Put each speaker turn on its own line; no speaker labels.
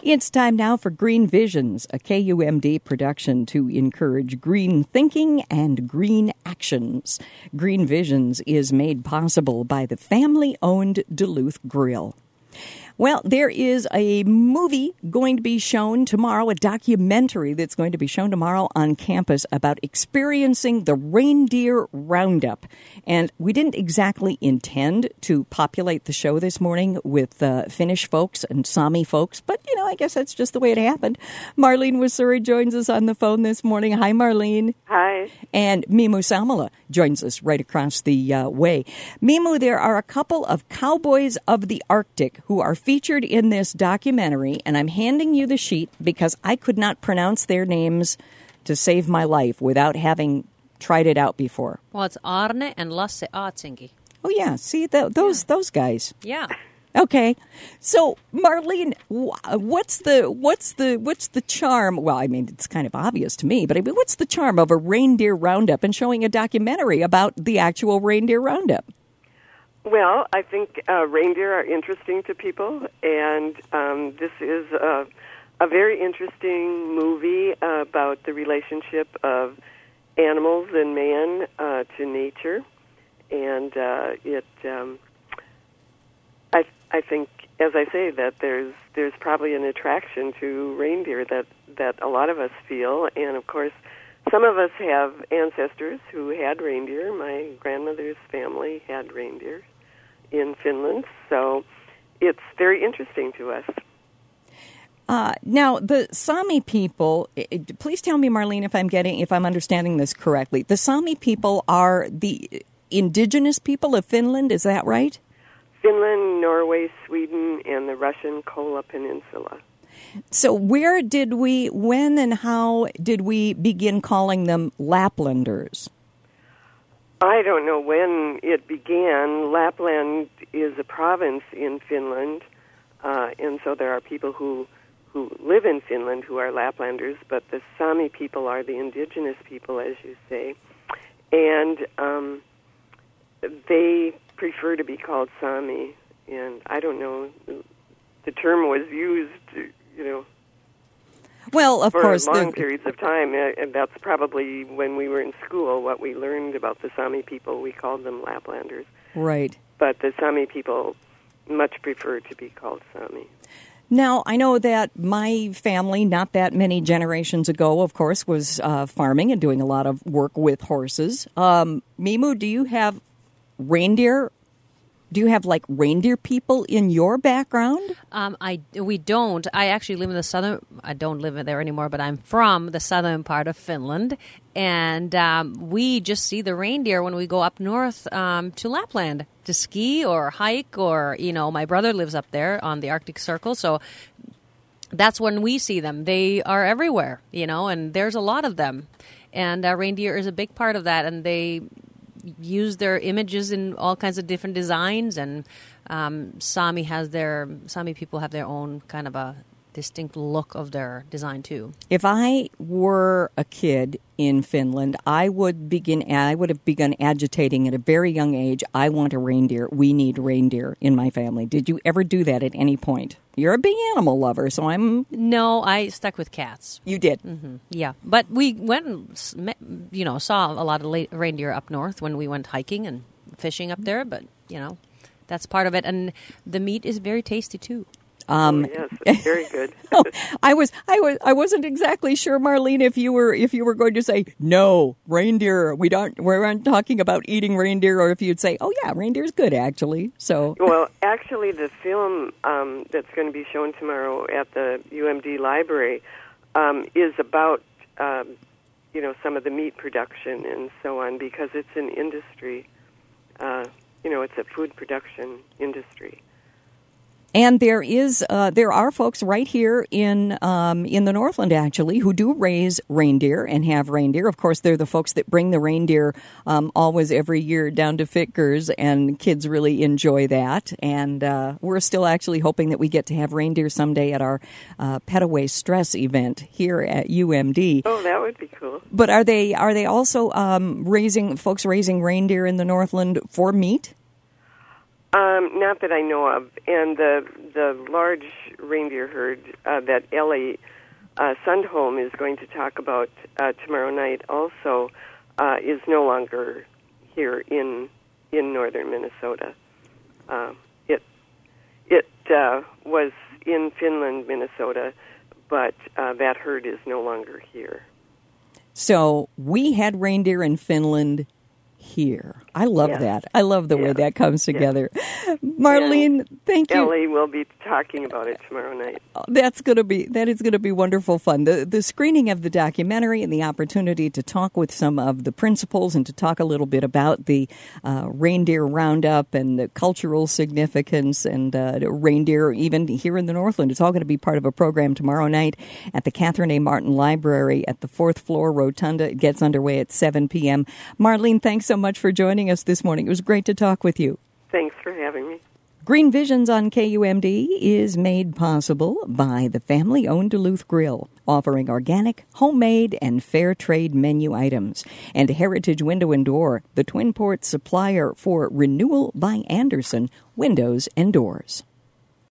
It's time now for Green Visions, a KUMD production to encourage green thinking and green actions. Green Visions is made possible by the family-owned Duluth Grill. Well, there is a movie going to be shown tomorrow, a documentary that's going to be shown tomorrow on campus about experiencing the Reindeer Roundup. And we didn't exactly intend to populate the show this morning with Finnish folks and Sami folks, but, I guess that's just the way it happened. Marlene Wasuri joins us on the phone this morning. Hi, Marlene.
Hi.
And Mimu Samala joins us right across the way. Mimu, there are a couple of cowboys of the Arctic who are featured in this documentary, and I'm handing you the sheet because I could not pronounce their names to save my life without having tried it out before.
Well, it's Arne and Lasse Aatsinki.
Oh yeah, see those guys.
Yeah.
Okay, so Marlene, what's the charm? Well, I mean, it's kind of obvious to me, but what's the charm of a reindeer roundup and showing a documentary about the actual reindeer roundup?
Well, I think reindeer are interesting to people, and this is a very interesting movie about the relationship of animals and man to nature, and I think, as I say, that there's probably an attraction to reindeer that a lot of us feel, and of course, some of us have ancestors who had reindeer. My grandmother's family had reindeer in Finland, so it's very interesting to us.
Now, the Sami people, please tell me, Marlene, if I'm understanding this correctly. The Sami people are the indigenous people of Finland, is that right?
Finland, Norway, Sweden, and the Russian Kola Peninsula.
So when and how did we begin calling them Laplanders?
I don't know when it began. Lapland is a province in Finland, and so there are people who live in Finland who are Laplanders, but the Sami people are the indigenous people, as you say, and they prefer to be called Sami, and I don't know, the term was used,
well, of course,
for long periods of time, and that's probably when we were in school, what we learned about the Sami people, we called them Laplanders.
Right.
But the Sami people much prefer to be called Sami.
Now, I know that my family, not that many generations ago, of course, was farming and doing a lot of work with horses. Mimu, do you have reindeer? Do you have reindeer people in your background?
We don't. I actually live in the southern. I don't live there anymore, but I'm from the southern part of Finland, and we just see the reindeer when we go up north to Lapland to ski or hike, or my brother lives up there on the Arctic Circle, so that's when we see them. They are everywhere, and there's a lot of them, and reindeer is a big part of that, and they use their images in all kinds of different designs, and Sami people have their own kind of a distinct look of their design too.
If I were a kid in Finland, I would have begun agitating at a very young age. I want a reindeer. We need reindeer in my family. Did you ever do that at any point? You're a big animal lover, so I'm...
No, I stuck with cats.
You did?
Mm-hmm. Yeah. But we went and, saw a lot of reindeer up north when we went hiking and fishing up there. But, that's part of it. And the meat is very tasty, too.
Yes, it's very good.
I wasn't exactly sure, Marlene, if you were going to say no reindeer. We aren't talking about eating reindeer, or if you'd say, oh yeah, reindeer's good actually. So
well, actually, the film that's going to be shown tomorrow at the UMD library is about some of the meat production and so on, because it's an industry. It's a food production industry.
And there are folks right here in the Northland, actually, who do raise reindeer and have reindeer. Of course, they're the folks that bring the reindeer always every year down to Fickers, and kids really enjoy that. And we're still actually hoping that we get to have reindeer someday at our Pet Away Stress event here at UMD.
Oh, that would be cool.
But are they also raising reindeer in the Northland for meat?
Not that I know of. And the large reindeer herd that Ellie Sundholm is going to talk about tomorrow night also is no longer here in northern Minnesota. It was in Finland, Minnesota, but that herd is no longer here.
So we had reindeer in Finland here. I love that. I love the way that comes together. Marlene, thank you.
Ellie will be talking about it tomorrow night.
That is going to be wonderful fun. The screening of the documentary and the opportunity to talk with some of the principals and to talk a little bit about the reindeer roundup and the cultural significance and reindeer even here in the Northland. It's all going to be part of a program tomorrow night at the Catherine A. Martin Library at the 4th floor rotunda. It gets underway at 7 p.m. Marlene, thanks so much for joining us this morning. It was great to talk with you.
Thanks for having me.
Green Visions on KUMD is made possible by the family-owned Duluth Grill, offering organic, homemade, and fair trade menu items, and Heritage Window and Door, the Twin Ports supplier for Renewal by Andersen Windows and Doors.